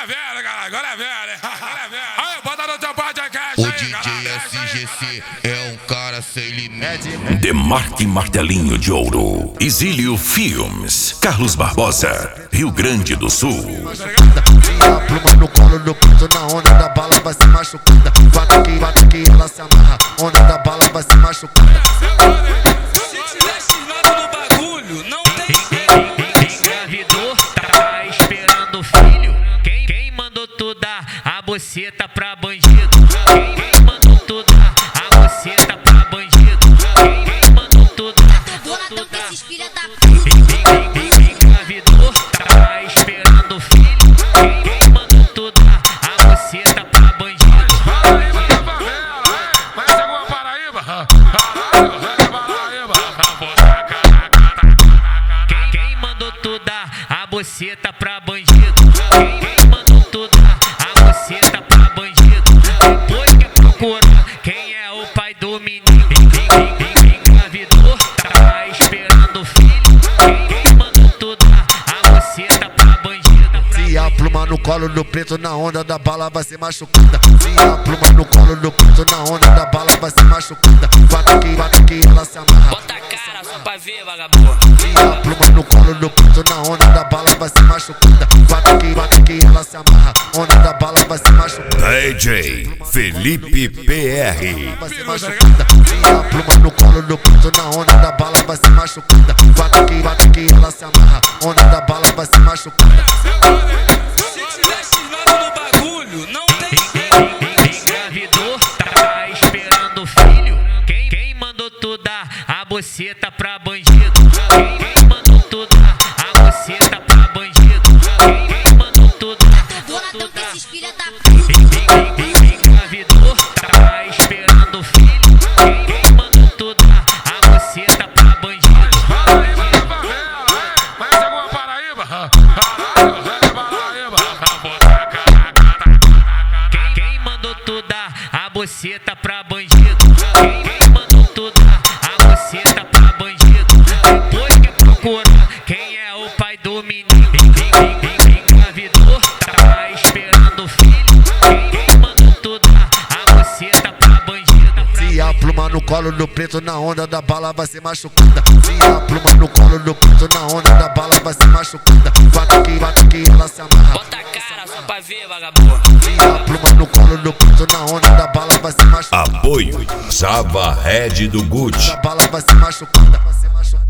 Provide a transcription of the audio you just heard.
é velho, cara. Agora é velho. Agora é velho. Aí, bota no teu podcast O aí, DJ SGC é um cara sem limite. Demarque Martelinho de Ouro, Exílio Filmes, Carlos Barbosa, Rio Grande do Sul. A pluma no colo do pinto, na onda da bala vai se machucada. Bate que ela se amarra, onda da bala vai se machucada. Se tiver cismado no bagulho, não tem jeito. Engravidou, tá esperando o filho. Quem mandou tu dar a boceta pra bandido? Quem mandou tu dar a boceta pra bandido? Quem mandou tu dar? Boladão com esses filha da puta. Engravidou, tá esperando o filho. Quem mandou tu dar a boceta pra bandido? Paraíba da favela, vai ser alguma Paraíba? Caralho, Paraíba. Quem mandou tu dar a boceta pra bandido? Quem mandou tu dar a boceta pra bandido? Depois que procura quem é o pai do menino. Engravidou, tá esperando o filho. Quem mandou tu dar a boceta pra bandido? Se a pluma no colo do preto, na onda da bala vai ser machucada. Se a pluma no colo do preto, na onda da bala vai ser machucada. Bate que ela se amarra. Bota a cara só pra ver, vagabundo. Se a pluma no colo do preto, na onda da bala vai ser machucada. Bate que ela se amarra, onda da bala vai ser machucada. DJ Felipe PR. Vai ser machucada. Se a pluma no colo do preto, na onda da bala vai ser machucada. Bate que ela se amarra, onda da bala vai ser machucada. Se tiver cismado no bagulho, não tem jeito. Engravidou, tá esperando o filho. Quem mandou tu dar a boceta pra bandido? Quem mandou tu dar a boceta pra bandido? Quem mandou tu dar? Boladão com esses filha da puta. Engravidou, tá esperando o filho. Quem mandou tu dar a boceta pra bandido? Paraíba da favela, vai ser alguma Paraíba? Caralho, Paraíba. Quem mandou tu dar a boceta pra bandido? Quem mandou tu dar a boceta pra bandido? Depois que procura quem é o pai do menino. Engravidou, tá esperando o filho. Quem mandou tu dar a boceta pra bandido? Se a pluma no colo do preto, na onda da bala vai ser machucada. Se a pluma no colo do preto, na onda da bala vai ser machucada. Bate que ela se amarra. Bota a cara só pra ver, vagabundo. Se a pluma no colo do preto, na onda da bala vai ser machucada. Apoio Java Red do Gucci. A bala vai ser machucada.